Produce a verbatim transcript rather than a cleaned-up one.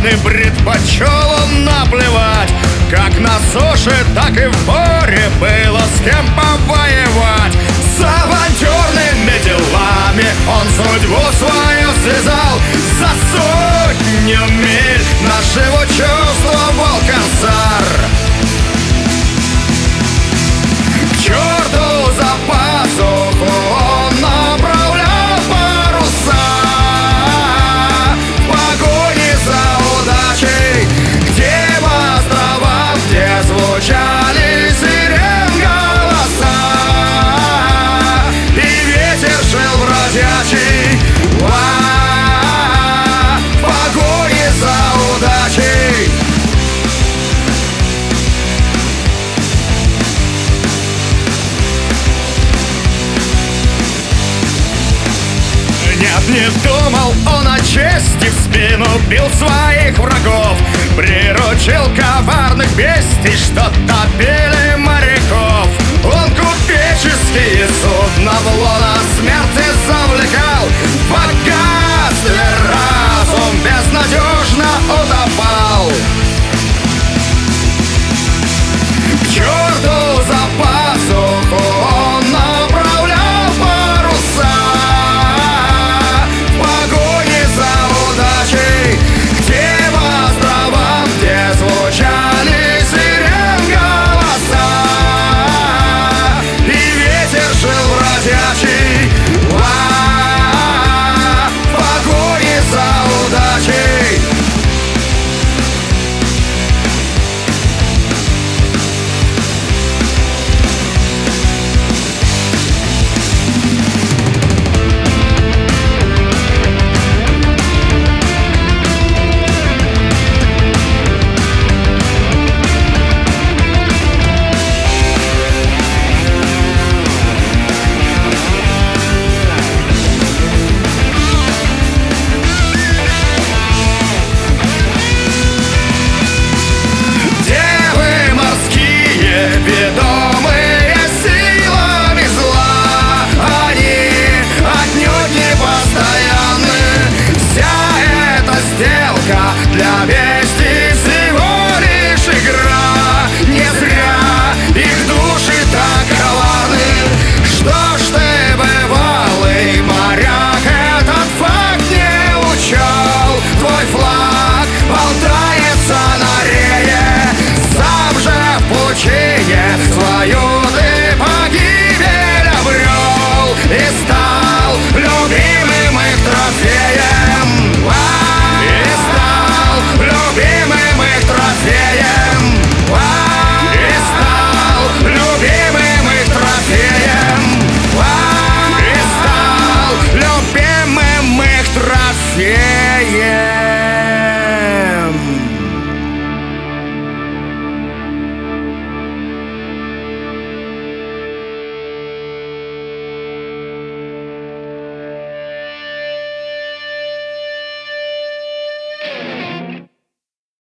Бедный предпочел он наплевать. Как на суше, так и в море было с кем повоевать. С авантюрными делами он судьбу свою связал. За сотню миль нашего чувствовал корсар. К черту за пазуху он направлял паруса в погоне за удачей, где по островам, где звучали сирен голоса, и ветер шел бродячий в погоне за удачей. Нет, не думал он о чести, в спину бил своих врагов, приручил коварных бестий, что топили моряков. Он купеческие судна в лоно смерти завлекал, в богатстве разум безнадежно утопал. К черту за пазуху он направлял паруса в погоне за удачей, где по островам, где звучали сирен голоса, и ветер шел бродячий в погоне за удачей. Ведомые силами зла, они отнюдь не постоянны. Вся эта сделка для вести всего лишь игра. Не зря их души так коварны. Что ж ты, бывалый моряк, этот факт не учел? Твой флаг болтается на рее, сам же в пучине свою ты погибель обрел и стал любимым их трофеем. И стал любимым их трофеем. И стал любимым их трофеем. И стал любимым их трофеем.